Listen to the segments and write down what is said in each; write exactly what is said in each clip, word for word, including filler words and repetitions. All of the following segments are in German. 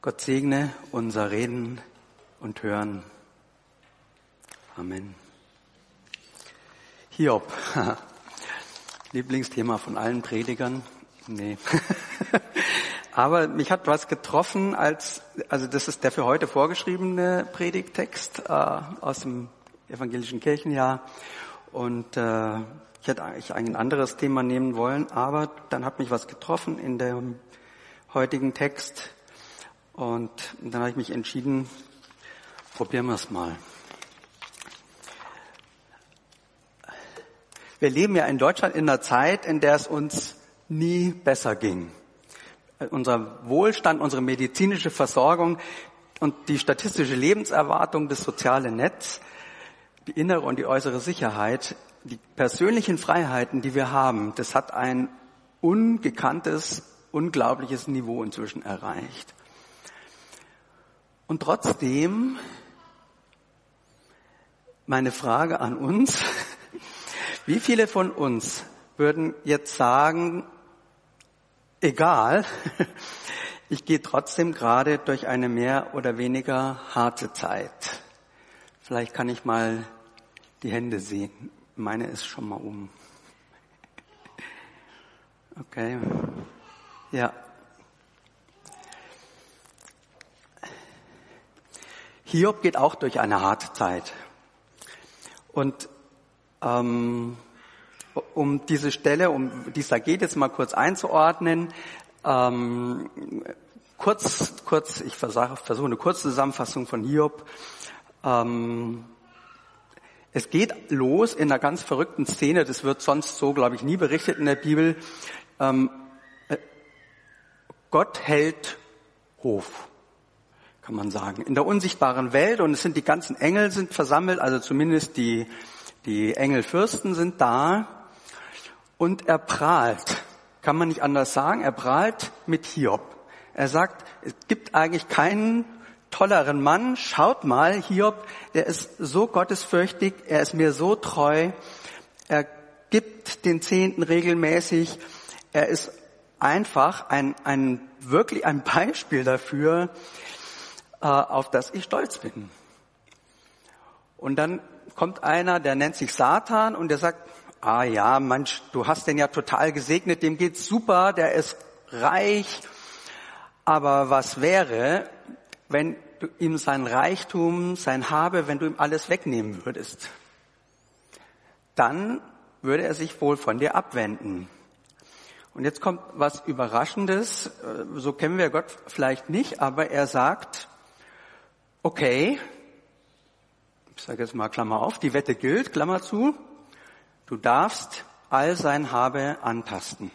Gott segne unser Reden und Hören. Amen. Hiob, Lieblingsthema von allen Predigern. Nee. Aber mich hat was getroffen, als, also das ist der für heute vorgeschriebene Predigttext äh, aus dem evangelischen Kirchenjahr. Und äh, ich hätte eigentlich ein anderes Thema nehmen wollen, aber dann hat mich was getroffen in dem heutigen Text. Und dann habe ich mich entschieden, probieren wir es mal. Wir leben ja in Deutschland in einer Zeit, in der es uns nie besser ging. Unser Wohlstand, unsere medizinische Versorgung und die statistische Lebenserwartung, das soziale Netz, die innere und die äußere Sicherheit, die persönlichen Freiheiten, die wir haben, das hat ein ungekanntes, unglaubliches Niveau inzwischen erreicht. Und trotzdem, meine Frage an uns, wie viele von uns würden jetzt sagen, egal, ich gehe trotzdem gerade durch eine mehr oder weniger harte Zeit. Vielleicht kann ich mal die Hände sehen. Meine ist schon mal um. Okay. Ja. Hiob geht auch durch eine harte Zeit. Und ähm, um diese Stelle, um die es da geht, jetzt mal kurz einzuordnen, ähm, kurz, kurz, ich versuche, versuche eine kurze Zusammenfassung von Hiob. Ähm, es geht los in einer ganz verrückten Szene, das wird sonst so, glaube ich, nie berichtet in der Bibel. Ähm, Gott hält Hof, kann man sagen, in der unsichtbaren Welt, und es sind die ganzen Engel sind versammelt, also zumindest die die Engelfürsten sind da, und er prahlt, kann man nicht anders sagen, er prahlt mit Hiob. Er sagt, es gibt eigentlich keinen tolleren Mann, schaut mal, Hiob, der ist so gottesfürchtig, er ist mir so treu, er gibt den Zehnten regelmäßig, er ist einfach ein, ein wirklich ein Beispiel dafür, auf das ich stolz bin. Und dann kommt einer, der nennt sich Satan, und der sagt, ah ja, Mensch, du hast den ja total gesegnet, dem geht's super, der ist reich, aber was wäre, wenn du ihm sein Reichtum, sein Habe, wenn du ihm alles wegnehmen würdest? Dann würde er sich wohl von dir abwenden. Und jetzt kommt was Überraschendes, so kennen wir Gott vielleicht nicht, aber er sagt, okay, ich sage jetzt mal Klammer auf, die Wette gilt, Klammer zu, du darfst all sein Habe antasten.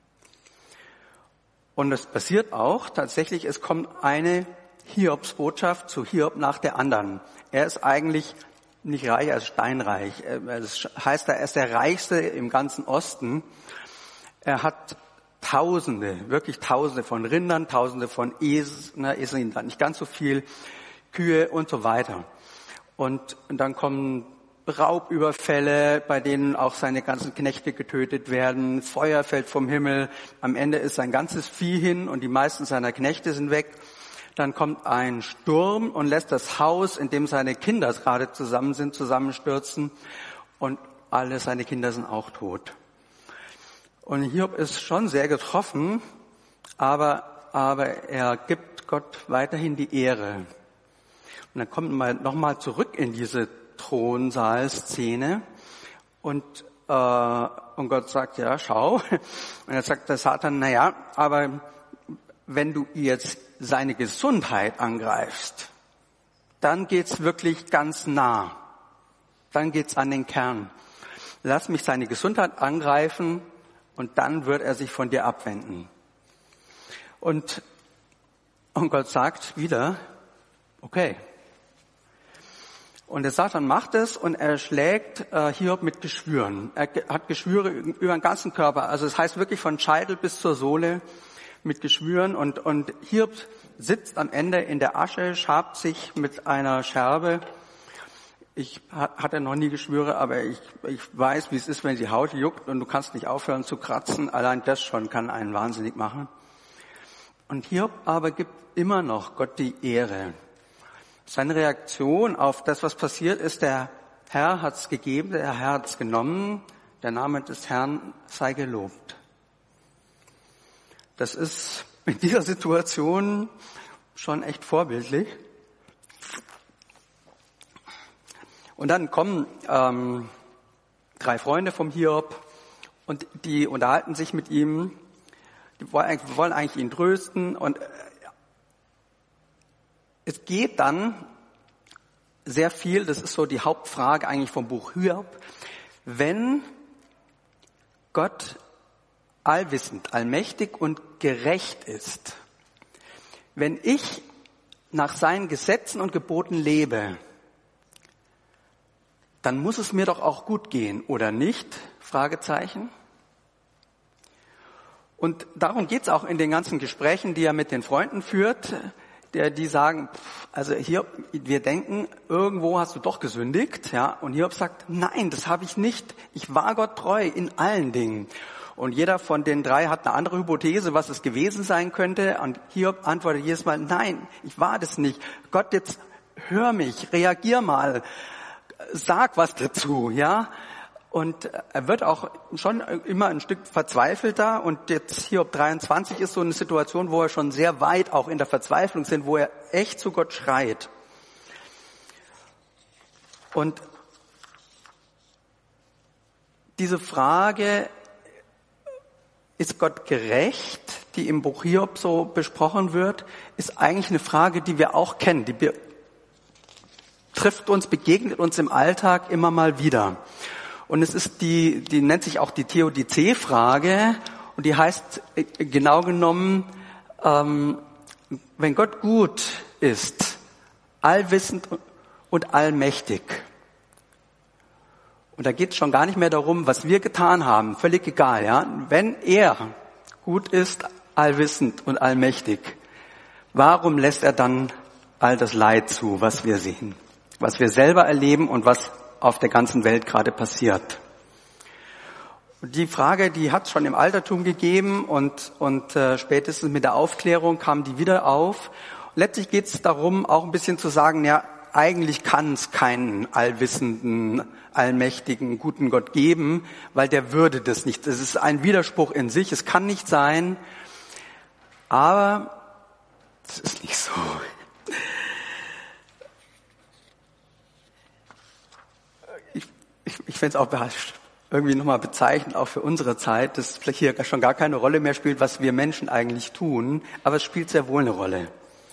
Und es passiert auch tatsächlich, es kommt eine Hiobsbotschaft zu Hiob nach der anderen. Er ist eigentlich nicht reich, er ist steinreich. Das heißt, er ist der Reichste im ganzen Osten. Er hat Tausende, wirklich Tausende von Rindern, Tausende von Eseln, Eseln nicht ganz so viel, Kühe und so weiter. Und, und dann kommen Raubüberfälle, bei denen auch seine ganzen Knechte getötet werden. Feuer fällt vom Himmel. Am Ende ist sein ganzes Vieh hin und die meisten seiner Knechte sind weg. Dann kommt ein Sturm und lässt das Haus, in dem seine Kinder gerade zusammen sind, zusammenstürzen. Und alle seine Kinder sind auch tot. Und Hiob ist schon sehr getroffen, aber, aber er gibt Gott weiterhin die Ehre. Und dann kommt man nochmal zurück in diese Thronsaal-Szene und, äh, und Gott sagt, ja, schau. Und er sagt der Satan, na ja, aber wenn du jetzt seine Gesundheit angreifst, dann geht's wirklich ganz nah. Dann geht's an den Kern. Lass mich seine Gesundheit angreifen und dann wird er sich von dir abwenden. Und, und Gott sagt wieder, okay. Und der Satan macht es und er schlägt äh, Hiob mit Geschwüren. Er hat Geschwüre über den ganzen Körper. Also es heißt wirklich von Scheitel bis zur Sohle mit Geschwüren. Und, und Hiob sitzt am Ende in der Asche, schabt sich mit einer Scherbe. Ich hatte noch nie Geschwüre, aber ich, ich weiß, wie es ist, wenn die Haut juckt und du kannst nicht aufhören zu kratzen. Allein das schon kann einen wahnsinnig machen. Und Hiob aber gibt immer noch Gott die Ehre. Seine Reaktion auf das, was passiert ist, der Herr hat es gegeben, der Herr hat es genommen, der Name des Herrn sei gelobt. Das ist in dieser Situation schon echt vorbildlich. Und dann kommen ähm, drei Freunde vom Hiob und die unterhalten sich mit ihm. Die wollen eigentlich, wollen eigentlich ihn trösten. Und es geht dann sehr viel, das ist so die Hauptfrage eigentlich vom Buch Hiob, wenn Gott allwissend, allmächtig und gerecht ist, wenn ich nach seinen Gesetzen und Geboten lebe, dann muss es mir doch auch gut gehen, oder nicht? Fragezeichen. Und darum geht's auch in den ganzen Gesprächen, die er mit den Freunden führt, der, die sagen, also Hiob, wir denken, irgendwo hast du doch gesündigt, ja, und Hiob sagt, nein, das habe ich nicht. Ich war Gott treu in allen Dingen. Und jeder von den drei hat eine andere Hypothese, was es gewesen sein könnte. Und Hiob antwortet jedes Mal, nein, ich war das nicht. Gott, jetzt hör mich, reagier mal, sag was dazu, ja. Und er wird auch schon immer ein Stück verzweifelter. Und jetzt Hiob dreiundzwanzig ist so eine Situation, wo er schon sehr weit auch in der Verzweiflung sind, wo er echt zu Gott schreit. Und diese Frage, ist Gott gerecht, die im Buch Hiob so besprochen wird, ist eigentlich eine Frage, die wir auch kennen. Die trifft uns, begegnet uns im Alltag immer mal wieder. Und es ist die, die nennt sich auch die Theodizee-Frage und die heißt genau genommen, ähm, wenn Gott gut ist, allwissend und allmächtig. Und da geht es schon gar nicht mehr darum, was wir getan haben, völlig egal, ja. Wenn er gut ist, allwissend und allmächtig, warum lässt er dann all das Leid zu, was wir sehen, was wir selber erleben und was auf der ganzen Welt gerade passiert? Und die Frage, die hat es schon im Altertum gegeben und, und äh, spätestens mit der Aufklärung kam die wieder auf. Und letztlich geht es darum, auch ein bisschen zu sagen, ja, eigentlich kann es keinen allwissenden, allmächtigen, guten Gott geben, weil der würde das nicht. Das ist ein Widerspruch in sich. Es kann nicht sein, aber es ist nicht so. Ich, ich, ich finde es auch irgendwie nochmal bezeichnend, auch für unsere Zeit, dass vielleicht hier schon gar keine Rolle mehr spielt, was wir Menschen eigentlich tun, aber es spielt sehr wohl eine Rolle.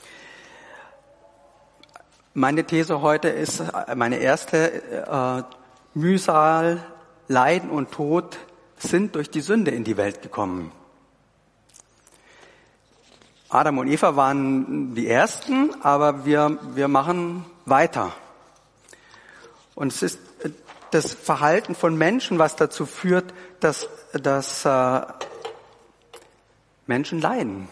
Meine These heute ist, meine erste, äh, Mühsal, Leiden und Tod sind durch die Sünde in die Welt gekommen. Adam und Eva waren die Ersten, aber wir, wir machen weiter. Und es ist das Verhalten von Menschen, was dazu führt, dass, dass äh, Menschen leiden.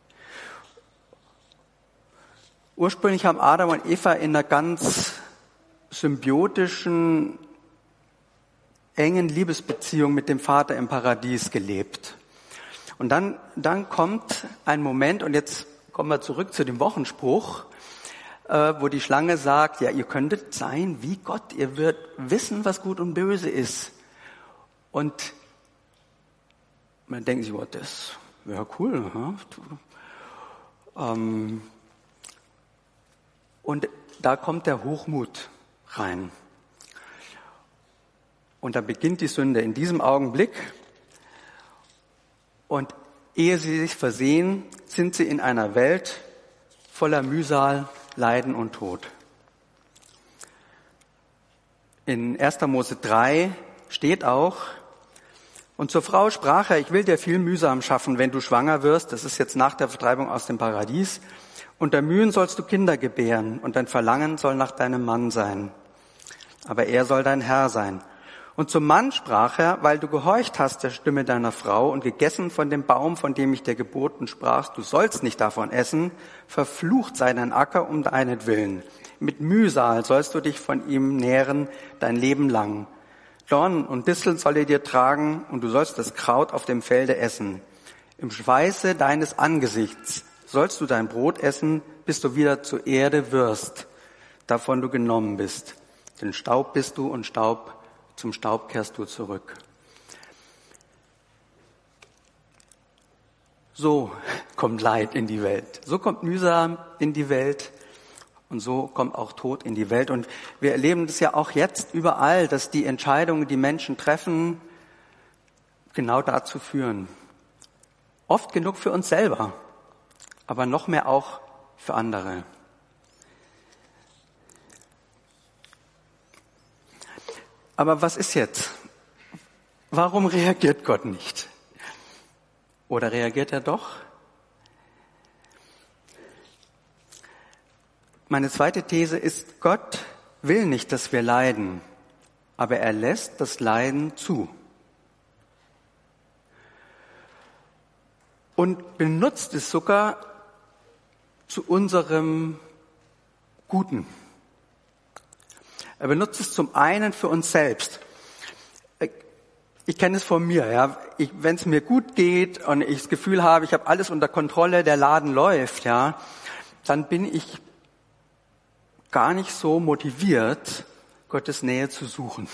Ursprünglich haben Adam und Eva in einer ganz symbiotischen, engen Liebesbeziehung mit dem Vater im Paradies gelebt. Und dann, dann kommt ein Moment, und jetzt kommen wir zurück zu dem Wochenspruch, äh, wo die Schlange sagt, ja, ihr könntet sein wie Gott, ihr würdet wissen, was gut und böse ist. Und man denkt sich, oh, das wäre cool. Hm? Ähm, Und da kommt der Hochmut rein. Und da beginnt die Sünde in diesem Augenblick. Und ehe sie sich versehen, sind sie in einer Welt voller Mühsal, Leiden und Tod. In erster Mose drei steht auch, und zur Frau sprach er, ich will dir viel Mühsam schaffen, wenn du schwanger wirst. Das ist jetzt nach der Vertreibung aus dem Paradies. Unter Mühen sollst du Kinder gebären und dein Verlangen soll nach deinem Mann sein. Aber er soll dein Herr sein. Und zum Mann sprach er, weil du gehorcht hast der Stimme deiner Frau und gegessen von dem Baum, von dem ich dir geboten sprach, du sollst nicht davon essen, verflucht sei dein Acker um deinetwillen. Mit Mühsal sollst du dich von ihm nähren dein Leben lang. Dornen und Disteln soll er dir tragen und du sollst das Kraut auf dem Felde essen. Im Schweiße deines Angesichts sollst du dein Brot essen, bis du wieder zur Erde wirst, davon du genommen bist. Denn Staub bist du und Staub, zum Staub kehrst du zurück. So kommt Leid in die Welt. So kommt Mühsam in die Welt. Und so kommt auch Tod in die Welt. Und wir erleben das ja auch jetzt überall, dass die Entscheidungen, die Menschen treffen, genau dazu führen. Oft genug für uns selber, aber noch mehr auch für andere. Aber was ist jetzt? Warum reagiert Gott nicht? Oder reagiert er doch? Meine zweite These ist, Gott will nicht, dass wir leiden, aber er lässt das Leiden zu. Und benutzt es sogar zu unserem Guten. Er benutzt es zum einen für uns selbst. Ich kenne es von mir, ja. Wenn es mir gut geht und ich das Gefühl habe, ich habe alles unter Kontrolle, der Laden läuft, ja, dann bin ich gar nicht so motiviert, Gottes Nähe zu suchen.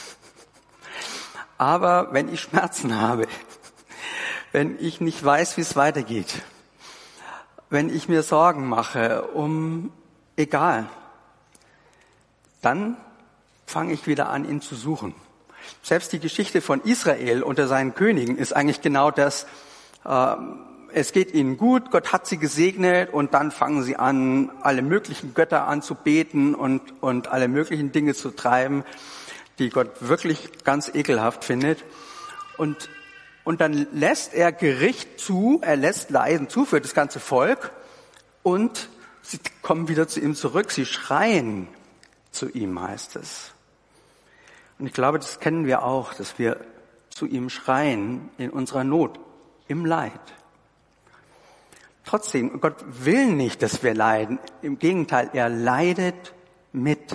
Aber wenn ich Schmerzen habe, wenn ich nicht weiß, wie es weitergeht, wenn ich mir Sorgen mache, um egal, dann fange ich wieder an, ihn zu suchen. Selbst die Geschichte von Israel unter seinen Königen ist eigentlich genau das. Äh, es geht ihnen gut, Gott hat sie gesegnet und dann fangen sie an, alle möglichen Götter anzubeten und, und alle möglichen Dinge zu treiben, die Gott wirklich ganz ekelhaft findet. Und, und dann lässt er Gericht zu, er lässt Leiden zu für das ganze Volk und sie kommen wieder zu ihm zurück, sie schreien zu ihm, heißt es. Und ich glaube, das kennen wir auch, dass wir zu ihm schreien in unserer Not, im Leid. Trotzdem, Gott will nicht, dass wir leiden. Im Gegenteil, er leidet mit.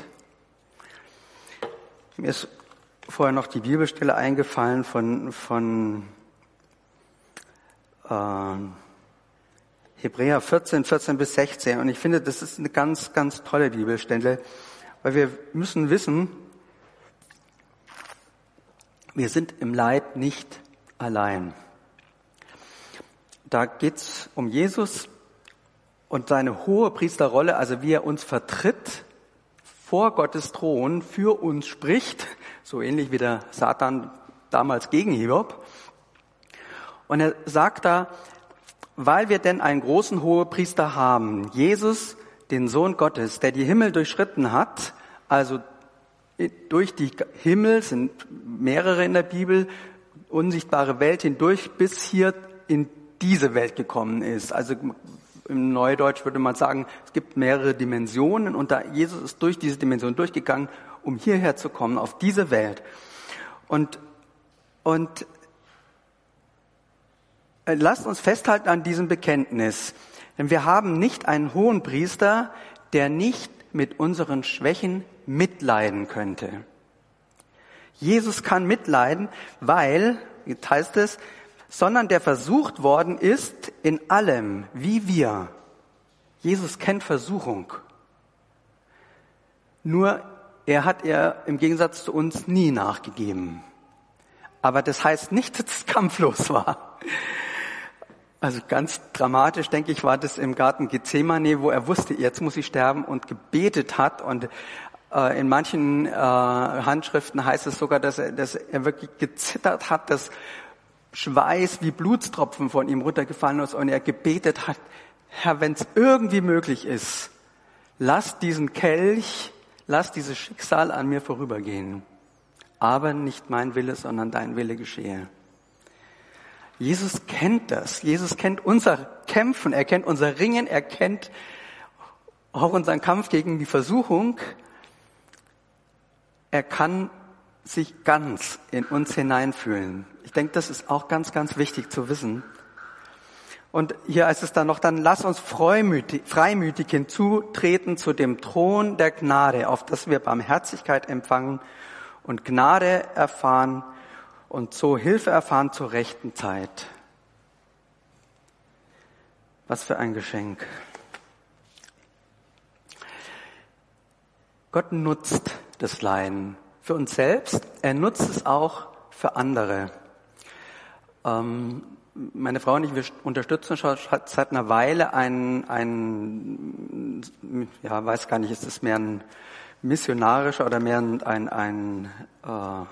Mir ist vorher noch die Bibelstelle eingefallen von, von äh, Hebräer vierzehn, vierzehn bis sechzehn. Und ich finde, das ist eine ganz, ganz tolle Bibelstelle, weil wir müssen wissen, wir sind im Leid nicht allein. Da geht's um Jesus und seine hohe Priesterrolle, also wie er uns vertritt vor Gottes Thron, für uns spricht, so ähnlich wie der Satan damals gegen Hiob. Und er sagt da, weil wir denn einen großen Hohepriester haben, Jesus, den Sohn Gottes, der die Himmel durchschritten hat, also durch die Himmel, sind mehrere in der Bibel, unsichtbare Welt hindurch, bis hier in diese Welt gekommen ist. Also im Neudeutsch würde man sagen, es gibt mehrere Dimensionen und da Jesus ist durch diese Dimension durchgegangen, um hierher zu kommen, auf diese Welt. Und, und lasst uns festhalten an diesem Bekenntnis, denn wir haben nicht einen Hohenpriester, der nicht mit unseren Schwächen mitleiden könnte. Jesus kann mitleiden, weil, jetzt heißt es, sondern der versucht worden ist in allem, wie wir. Jesus kennt Versuchung. Nur er hat er im Gegensatz zu uns nie nachgegeben. Aber das heißt nicht, dass es kampflos war. Also ganz dramatisch, denke ich, war das im Garten Gethsemane, wo er wusste, jetzt muss ich sterben und gebetet hat. Und äh, in manchen äh, Handschriften heißt es sogar, dass er, dass er wirklich gezittert hat, dass Schweiß wie Blutstropfen von ihm runtergefallen ist und er gebetet hat, Herr, wenn es irgendwie möglich ist, lass diesen Kelch, lass dieses Schicksal an mir vorübergehen. Aber nicht mein Wille, sondern dein Wille geschehe. Jesus kennt das. Jesus kennt unser Kämpfen, er kennt unser Ringen, er kennt auch unseren Kampf gegen die Versuchung. Er kann sich ganz in uns hineinfühlen. Ich denke, das ist auch ganz, ganz wichtig zu wissen. Und hier heißt es dann noch, dann lass uns freimütig, freimütig hinzutreten zu dem Thron der Gnade, auf das wir Barmherzigkeit empfangen und Gnade erfahren und so Hilfe erfahren zur rechten Zeit. Was für ein Geschenk. Gott nutzt das Leiden für uns selbst. Er nutzt es auch für andere. Ähm, meine Frau und ich, wir unterstützen schon seit einer Weile ein, ein, ja, weiß gar nicht, ist es mehr ein missionarischer oder mehr ein, ein, ein äh,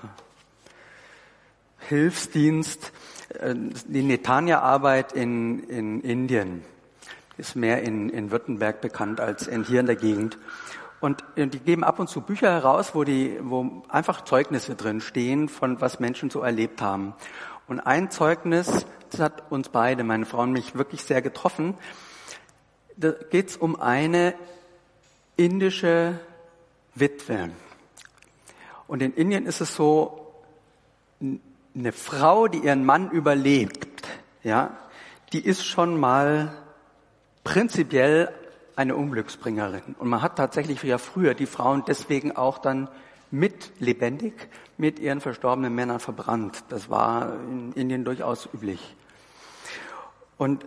Hilfsdienst, äh, die Netanya-Arbeit in, in Indien. Ist mehr in, in Württemberg bekannt als in, hier in der Gegend. Und die geben ab und zu Bücher heraus, wo die, wo einfach Zeugnisse drin stehen von was Menschen so erlebt haben. Und ein Zeugnis, das hat uns beide, meine Frau und mich, wirklich sehr getroffen. Da geht es um eine indische Witwe. Und in Indien ist es so, eine Frau, die ihren Mann überlebt, ja, die ist schon mal prinzipiell eine Unglücksbringerin. Und man hat tatsächlich ja früher die Frauen deswegen auch dann mit lebendig mit ihren verstorbenen Männern verbrannt. Das war in Indien durchaus üblich. Und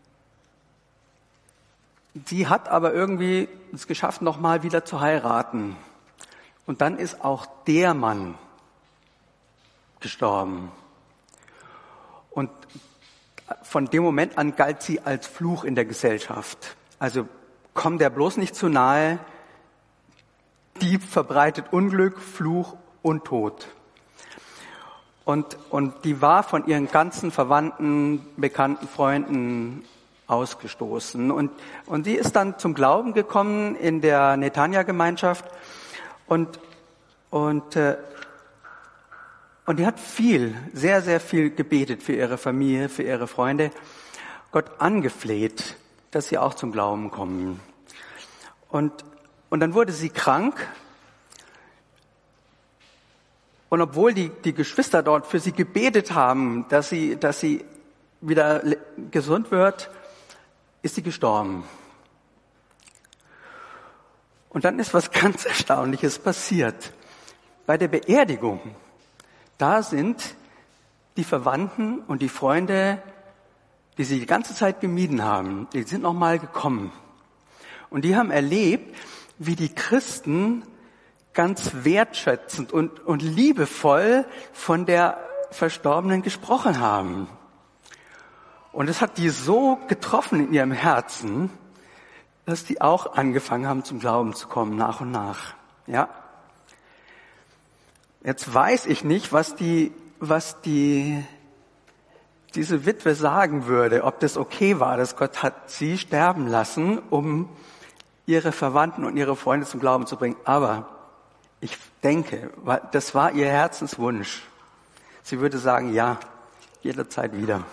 sie hat aber irgendwie es geschafft, nochmal wieder zu heiraten. Und dann ist auch der Mann gestorben. Und von dem Moment an galt sie als Fluch in der Gesellschaft. Also komm der bloß nicht zu nahe, die verbreitet Unglück, Fluch und Tod. Und, und die war von ihren ganzen Verwandten, bekannten Freunden ausgestoßen. Und, und die ist dann zum Glauben gekommen in der Netanya-Gemeinschaft und, und, äh, und die hat viel, sehr, sehr viel gebetet für ihre Familie, für ihre Freunde, Gott angefleht, dass sie auch zum Glauben kommen. Und, und dann wurde sie krank. Und obwohl die, die Geschwister dort für sie gebetet haben, dass sie, dass sie wieder gesund wird, ist sie gestorben. Und dann ist was ganz Erstaunliches passiert. Bei der Beerdigung, da sind die Verwandten und die Freunde, die sie die ganze Zeit gemieden haben, die sind nochmal gekommen. Und die haben erlebt, wie die Christen ganz wertschätzend und, und liebevoll von der Verstorbenen gesprochen haben. Und es hat die so getroffen in ihrem Herzen, dass die auch angefangen haben, zum Glauben zu kommen, nach und nach. Ja. Jetzt weiß ich nicht, was die, was die, diese Witwe sagen würde, ob das okay war, dass Gott hat sie sterben lassen, um ihre Verwandten und ihre Freunde zum Glauben zu bringen. Aber ich denke, das war ihr Herzenswunsch. Sie würde sagen, ja, jederzeit wieder.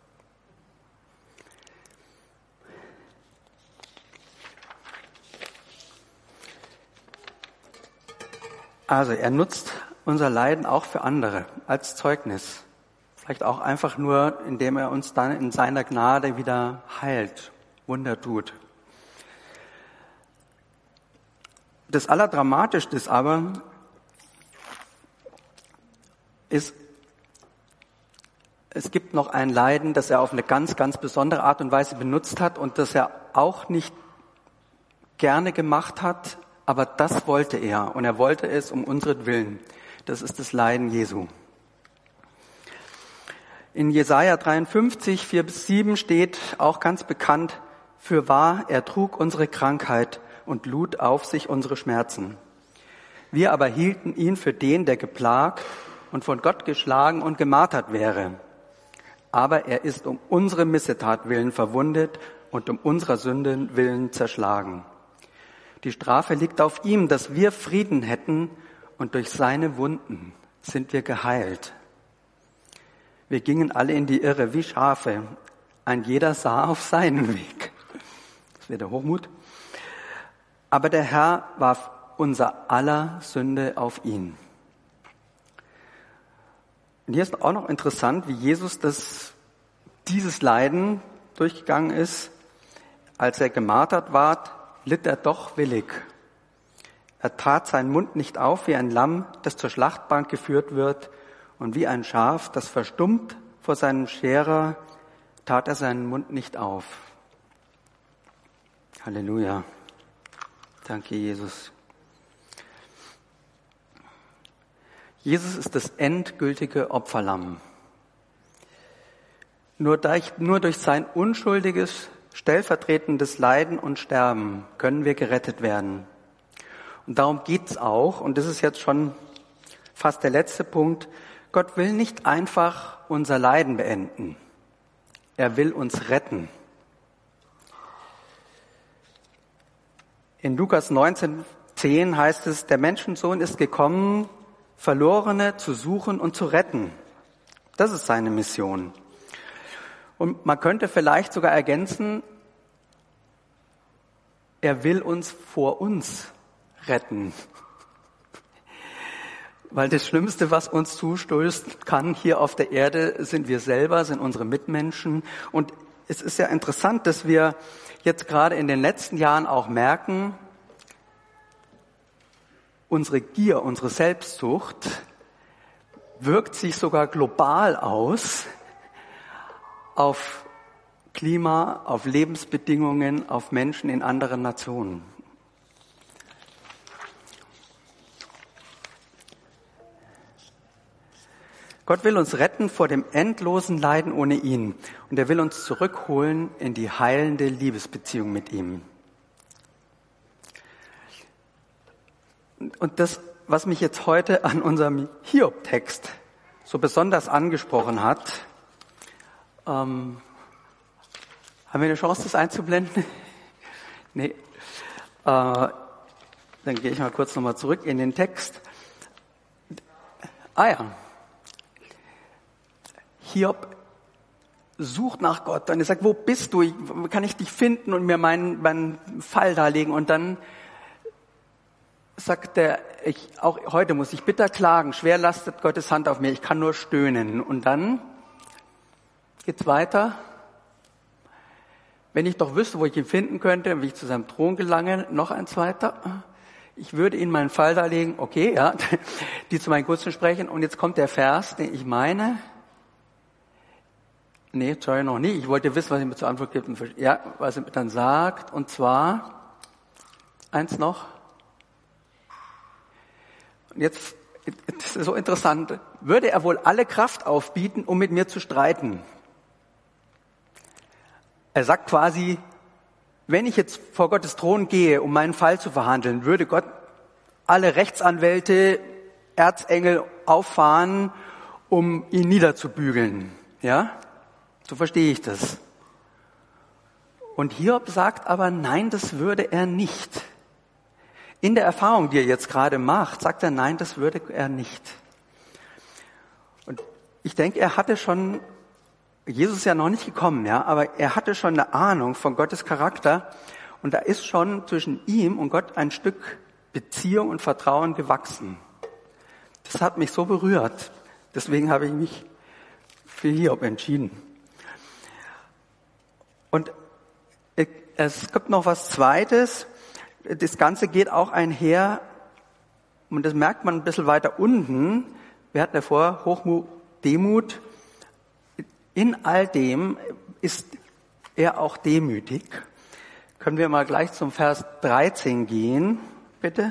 Also er nutzt unser Leiden auch für andere als Zeugnis. Vielleicht auch einfach nur, indem er uns dann in seiner Gnade wieder heilt, Wunder tut. Das Allerdramatischste ist aber, ist, es gibt noch ein Leiden, das er auf eine ganz, ganz besondere Art und Weise benutzt hat und das er auch nicht gerne gemacht hat, aber das wollte er und er wollte es um unseren. Das ist das Leiden Jesu. In Jesaja dreiundfünfzig, vier bis sieben steht auch ganz bekannt, fürwahr, er trug unsere Krankheit und lud auf sich unsere Schmerzen. Wir aber hielten ihn für den, der geplagt und von Gott geschlagen und gemartert wäre. Aber er ist um unsere Missetat willen verwundet und um unserer Sünden willen zerschlagen. Die Strafe liegt auf ihm, dass wir Frieden hätten, und durch seine Wunden sind wir geheilt. Wir gingen alle in die Irre wie Schafe, ein jeder sah auf seinen Weg. Das wäre der Hochmut. Aber der Herr warf unser aller Sünde auf ihn. Und hier ist auch noch interessant, wie Jesus das, dieses Leiden durchgegangen ist. Als er gemartert ward, litt er doch willig. Er tat seinen Mund nicht auf wie ein Lamm, das zur Schlachtbank geführt wird, und wie ein Schaf, das verstummt vor seinem Scherer, tat er seinen Mund nicht auf. Halleluja. Danke, Jesus. Jesus ist das endgültige Opferlamm. Nur durch, nur durch sein unschuldiges, stellvertretendes Leiden und Sterben können wir gerettet werden. Und darum geht's auch, und das ist jetzt schon fast der letzte Punkt, Gott will nicht einfach unser Leiden beenden. Er will uns retten. In Lukas neunzehn zehn heißt es, der Menschensohn ist gekommen, Verlorene zu suchen und zu retten. Das ist seine Mission. Und man könnte vielleicht sogar ergänzen, er will uns vor uns retten. Weil das Schlimmste, was uns zustößt kann hier auf der Erde, sind wir selber, sind unsere Mitmenschen. Und es ist ja interessant, dass wir jetzt gerade in den letzten Jahren auch merken, unsere Gier, unsere Selbstsucht wirkt sich sogar global aus auf Klima, auf Lebensbedingungen, auf Menschen in anderen Nationen. Gott will uns retten vor dem endlosen Leiden ohne ihn. Und er will uns zurückholen in die heilende Liebesbeziehung mit ihm. Und das, was mich jetzt heute an unserem Hiob-Text so besonders angesprochen hat, ähm, haben wir eine Chance, das einzublenden? Nee. Äh, dann gehe ich mal kurz nochmal zurück in den Text. Ah ja. Hiob sucht nach Gott und er sagt, wo bist du? Kann ich dich finden und mir meinen, meinen Fall darlegen? Und dann sagt er, ich, auch heute muss ich bitter klagen, schwer lastet Gottes Hand auf mir, ich kann nur stöhnen. Und dann geht's weiter. Wenn ich doch wüsste, wo ich ihn finden könnte, wie ich zu seinem Thron gelange, noch ein zweiter. Ich würde ihnen meinen Fall darlegen, okay, ja, die zu meinen Gunsten sprechen. Und jetzt kommt der Vers, den ich meine. Nee, sorry, noch nie. Ich wollte wissen, was er mir zur Antwort gibt. Ja, was er mir dann sagt. Und zwar, eins noch. Und jetzt, das ist so interessant. Würde er wohl alle Kraft aufbieten, um mit mir zu streiten? Er sagt quasi, wenn ich jetzt vor Gottes Thron gehe, um meinen Fall zu verhandeln, würde Gott alle Rechtsanwälte, Erzengel auffahren, um ihn niederzubügeln. Ja? So verstehe ich das. Und Hiob sagt aber, nein, das würde er nicht. In der Erfahrung, die er jetzt gerade macht, sagt er, nein, das würde er nicht. Und ich denke, er hatte schon, Jesus ist ja noch nicht gekommen, ja, aber er hatte schon eine Ahnung von Gottes Charakter und da ist schon zwischen ihm und Gott ein Stück Beziehung und Vertrauen gewachsen. Das hat mich so berührt. Deswegen habe ich mich für Hiob entschieden. Und es gibt noch was Zweites. Das Ganze geht auch einher, und das merkt man ein bisschen weiter unten. Wir hatten ja vor, Hochmut, Demut. In all dem ist er auch demütig. Können wir mal gleich zum Vers dreizehn gehen, bitte?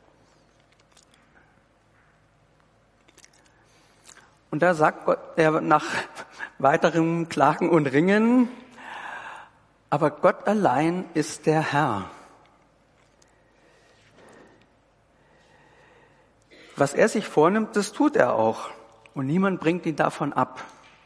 Und da sagt Gott, er nach weiterem Klagen und Ringen, aber Gott allein ist der Herr. Was er sich vornimmt, das tut er auch. Und niemand bringt ihn davon ab.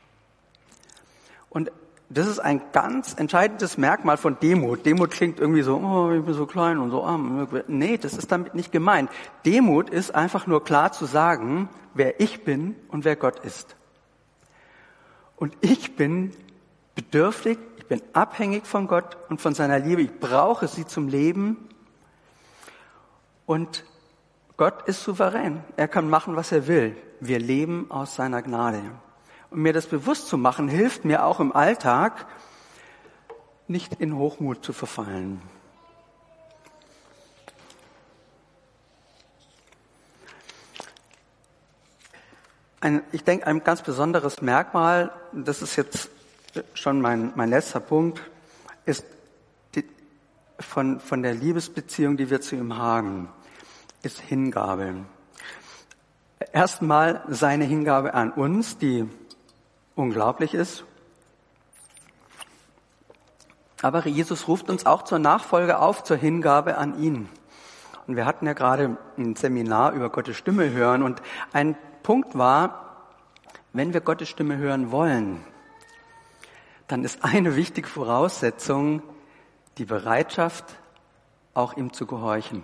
Und das ist ein ganz entscheidendes Merkmal von Demut. Demut klingt irgendwie so, oh, ich bin so klein und so arm. Nee, das ist damit nicht gemeint. Demut ist einfach nur klar zu sagen, wer ich bin und wer Gott ist. Und ich bin bedürftig, ich bin abhängig von Gott und von seiner Liebe. Ich brauche sie zum Leben. Und Gott ist souverän. Er kann machen, was er will. Wir leben aus seiner Gnade. Und mir das bewusst zu machen, hilft mir auch im Alltag, nicht in Hochmut zu verfallen. Ein, ich denke, ein ganz besonderes Merkmal, das ist jetzt schon mein, mein letzter Punkt, ist die von, von der Liebesbeziehung, die wir zu ihm haben, ist Hingabe. Erstmal seine Hingabe an uns, die unglaublich ist. Aber Jesus ruft uns auch zur Nachfolge auf, zur Hingabe an ihn. Und wir hatten ja gerade ein Seminar über Gottes Stimme hören. Und ein Punkt war, wenn wir Gottes Stimme hören wollen, dann ist eine wichtige Voraussetzung die Bereitschaft, auch ihm zu gehorchen.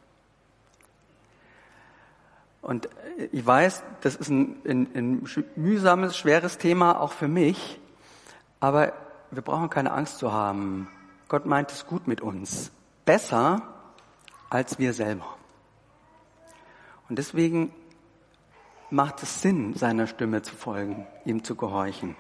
Und ich weiß, das ist ein, ein, ein mühsames, schweres Thema, auch für mich. Aber wir brauchen keine Angst zu haben. Gott meint es gut mit uns. Besser als wir selber. Und deswegen macht es Sinn, seiner Stimme zu folgen, ihm zu gehorchen.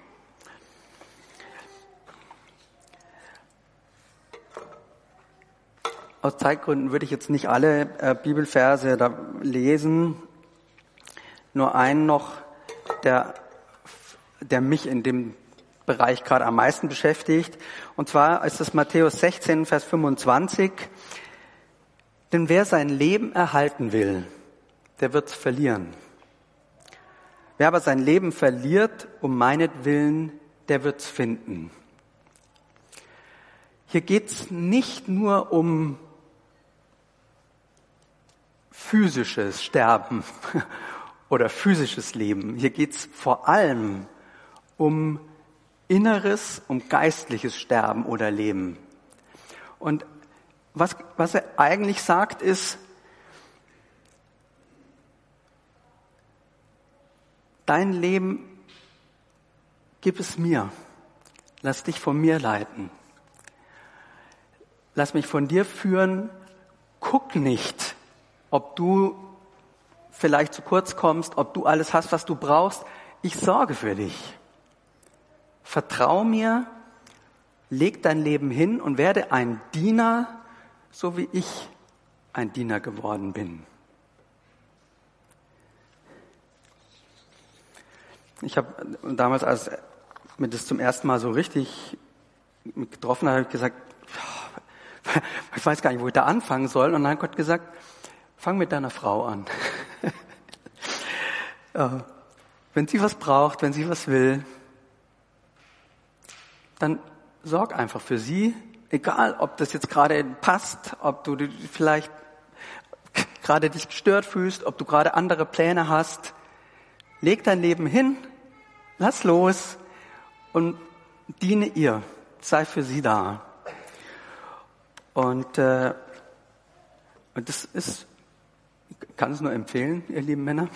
Aus Zeitgründen würde ich jetzt nicht alle äh, Bibelverse da lesen. Nur einen noch, der, der mich in dem Bereich gerade am meisten beschäftigt. Und zwar ist es Matthäus sechzehn, Vers fünfundzwanzig. Denn wer sein Leben erhalten will, der wird es verlieren. Wer aber sein Leben verliert, um meinetwillen, der wird es finden. Hier geht es nicht nur um physisches Sterben oder physisches Leben. Hier geht es vor allem um inneres, um geistliches Sterben oder Leben. Und was, was er eigentlich sagt ist, dein Leben gib es mir. Lass dich von mir leiten. Lass mich von dir führen. Guck nicht, ob du vielleicht zu kurz kommst, ob du alles hast, was du brauchst. Ich sorge für dich. Vertrau mir, leg dein Leben hin und werde ein Diener, so wie ich ein Diener geworden bin. Ich habe damals, als mir das zum ersten Mal so richtig getroffen hat, habe ich gesagt, ich weiß gar nicht, wo ich da anfangen soll. Und dann hat Gott gesagt, fang mit deiner Frau an. Ja, wenn sie was braucht, wenn sie was will, dann sorg einfach für sie. Egal, ob das jetzt gerade passt, ob du vielleicht gerade dich gestört fühlst, ob du gerade andere Pläne hast. Leg dein Leben hin, lass los und diene ihr. Sei für sie da. Und, äh, und das ist, ich kann es nur empfehlen, ihr lieben Männer.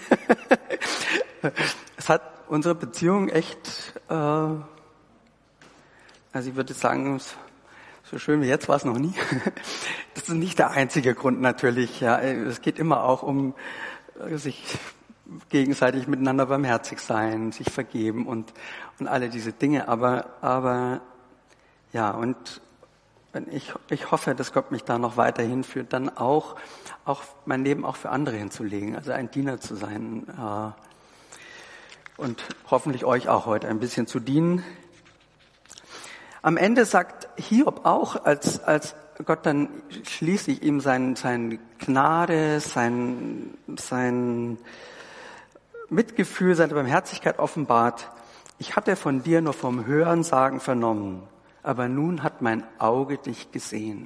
Es hat unsere Beziehung echt, äh, also ich würde sagen, so schön wie jetzt war es noch nie. Das ist nicht der einzige Grund natürlich. Ja, es geht immer auch um sich gegenseitig miteinander barmherzig sein, sich vergeben und und alle diese Dinge. Aber aber ja, und wenn ich ich hoffe, dass Gott mich da noch weiterhin führt, dann auch auch mein Leben auch für andere hinzulegen, also ein Diener zu sein äh, und hoffentlich euch auch heute ein bisschen zu dienen. Am Ende sagt Hiob auch, als als Gott dann schließlich ihm sein sein Gnade, sein sein Mitgefühl, seine Barmherzigkeit offenbart. Ich hatte von dir nur vom Hörensagen vernommen, aber nun hat mein Auge dich gesehen.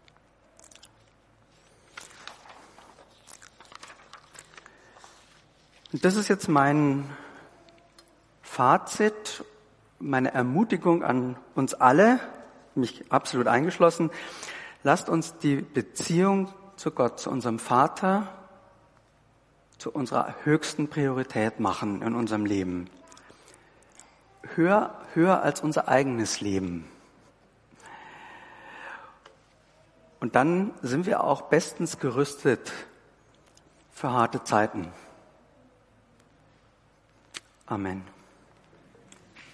Und das ist jetzt mein Fazit, meine Ermutigung an uns alle, mich absolut eingeschlossen. Lasst uns die Beziehung zu Gott, zu unserem Vater, zu unserer höchsten Priorität machen in unserem Leben. Höher, höher als unser eigenes Leben. Und dann sind wir auch bestens gerüstet für harte Zeiten. Amen.